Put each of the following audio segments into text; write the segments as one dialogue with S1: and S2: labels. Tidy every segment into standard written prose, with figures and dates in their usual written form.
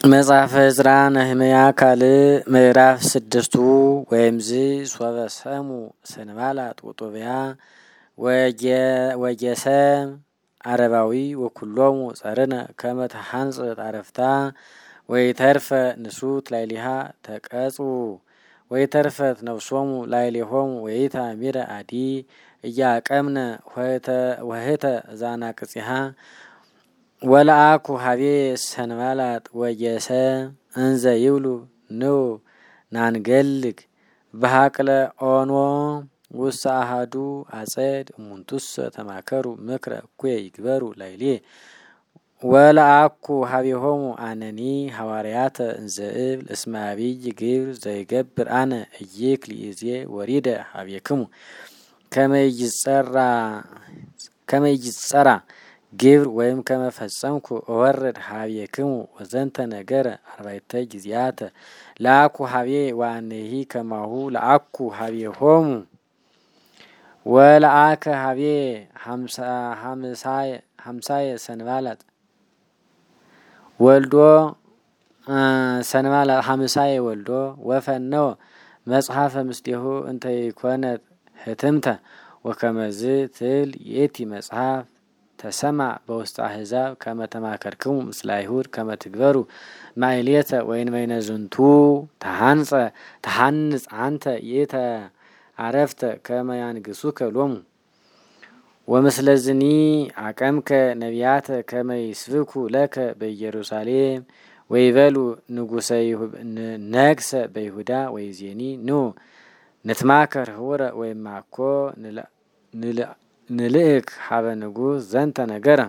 S1: መጽሐፈ ዕዝራ ነህምያ ካልዕ ምዕራፍ 6 ወይምዝ ሶበ ሰሙ ሰንባላጥ ወጦብያ ወጌሰም አረባዊ ወኩሎሙ ጸርነ ከመ ተሐንጽት አረፍታ ወይተርፈ ንሱት ላይሊሃ ተቀጹ ወይተርፈት ነፍሶሙ ላይሌሆሙ ወይታሚረ አዲ እያቀምነ ወህተ ዛናቅጽሃ ወለአኩ ሀቤ ሰንባላጥ ወጌሰም እንዘ ይብሉ ኑ ናንገልግ በሃቅለ ኦኖ ውስተ አሐዱ አጸድ እሙንቱሰ ተማከሩ ምክረ እኩየ ይግበሩ ላይሌ ወለአኩ ሀቤሆሙ አነኒ ሐዋርያተ እንዘ እብል እስመ አብይ ግብር ዘይገብር አነ እይክል ይዜ ወሪደ ሀቤክሙ ከመ ይጸራ ግብር ወይም ከመፈጸምኩ እወርድ ሀቤክሙ ወዘንተ ነገረ አርባዕተ ጊዜያተ ለአኩ ሀቤ ወአነሂ ከማሁ ለአኩ ሀቤሆሙ ወለአከ ሀቤ ሀምሳየ ሰንባላጥ ወልዶ ሰንባላጥ ሀምሳየ ወልዶ ወፈነወ መጽሐፈ ምስሌሁ እንተ ይኮነት ህትምተ ወከመዝ ትል የቲ መጽሐፍ ተሰማ በውስጥ አሕዛብ ከመ ተማከርክሙ ምስለ አይሁድ ከመ ትግበሩ ማይሌተ ወይንበይነ ዝንቱ ተሐንጽ አንተ የተ አረፍተ ከመ ያንግሱከ ሎሙ ወምስለዝኒ አቀምከ ነቢያተ ከመ ይስብኩ ለከ በኢየሩሳሌም ወይበሉ ንጉሰ ነግሰ በይሁዳ ወይዜኒ ኑ ንትማከር ህውረ ወይማኮ ንልእክ ሀበ ንጉስ ዘንተ ነገረ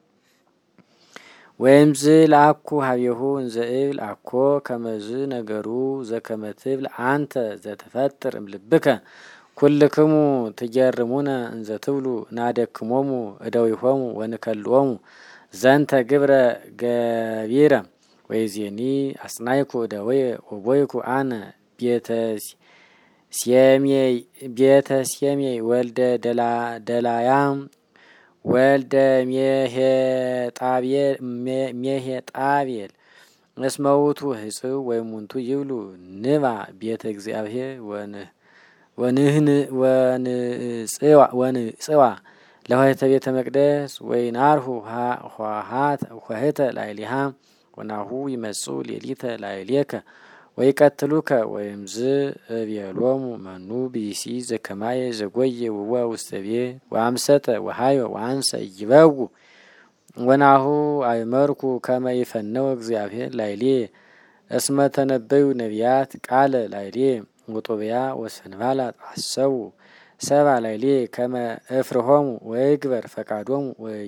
S1: ወይምዝ ለአኩ ሀቤሁ እንዘ እብል አኮ ከመዝ ነገሩ ዘከመ ትብል አንተ ዘተፈጥር እምልብከ ኩልክሙ ትጀርሙነ እንዘ ትብሉ ናደክሞሙ እደዊሆሙ ወንከልኦሙ ዘንተ ግብረ ገቢረ ወይዜኒ አጽናይኩ እደወየ ወቦይኩ አነ ቤተ ሴሜይ ወልደ ደላያም ወልደ ሜሄጣቤል እስመ ውእቱ ህጽው ወይሙንቱ ይብሉ ንባ ቤተ እግዚአብሔር ወንጽዋ ለሆይተ ቤተ መቅደስ ወይናርሁ ኆኅተ ላይሊሃ ወናሁ ይመጹ ሌሊተ ላይሌከ ወይቀትሉከ ወይምዝ እቤሎሙ መኑ ቢሲ ዘከማየ ዘጎየ ውዋ ውስተ ቤት ወአምሰጠ ወሃዮ ወአንሰ ይበው ወናሁ አይመርኩ ከመ ይፈነወ እግዚአብሔር ላይሌ እስመ ተነበዩ ነቢያት ቃለ ላይሌ ወጦብያ ወሰንባላጥ አሰቡ ሰባ ላይሌ ከመ እፍርሆሙ ወይግበር ፈቃዶሙ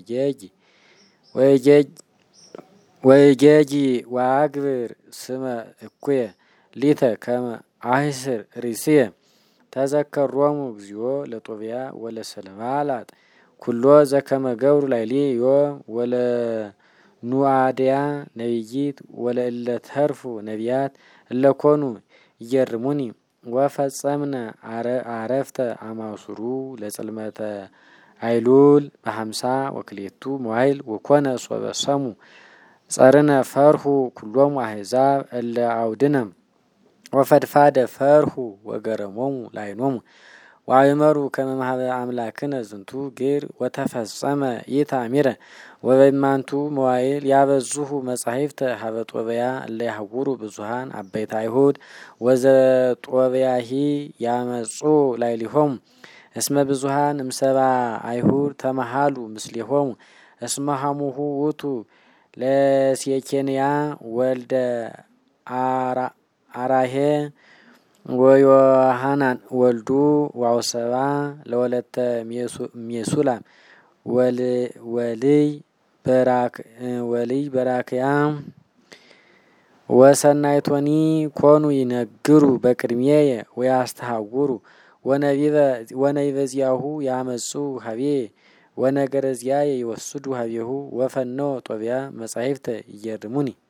S1: ወይጌጂ ዋግብር ስመ እኩየ ሊተ ከመ አህስር ሪስየ ተዘከሮሙ እግዚኦ ለጦብያ ወለሰንባላጥ ኩሎ ዘከመ ገብሩ ላይሌ ዮም ወለኑአድያ ነቢይት ወለእለ ተርፉ ነቢያት እለኮኑ ይገርሙኒ ወፈጸምነ አረፍተ አማሱሩ ለጽልመተ አይሉል በ50 ወክሌቱ መዋይል ወኮነ ሶበ ሰሙ ጸርነ ፈርሁ ኩሎሙ አሕዛብ እለ አውድነ ወፈድፋደ ፈርሁ ወገረሞሙ ላይኖሙ ወአይመሩ ከመ ማኅበ አምላክነ ዝንቱ ግር ወተፈጸመ ኢታሚረ ወበይማንቱ መዋይል ያበዙሁ መጻሕፍተ ሀበ ጦብያ እለ ያህውሩ ብዙኃን አበይተ አይሁድ ወዘጦብያሂ ያመጹ ላይሊሆሙ እስመ ብዙኃን እምሰባ አይሁድ ተመሃሉ ምስሌሆሙ እስመ ሐሙሁ ውእቱ ለሴኬንያ ወልደ አራሄ ወዮሐናን ወልዱ ዋውሰባ ለወለተ ሜሱላም ወልይ በራክያ ወሰናይቶኒ ኮኑ ይነግሩ በቅድሜየ ወያስተሐውሩ ወነቢበ ዚአሁ ያመጹ ሀቤ ወነገረ ዚአየ ይወስዱ ሀቤሁ ወፈነወ ጦብያ መጻሕፍተ ይገርሙኒ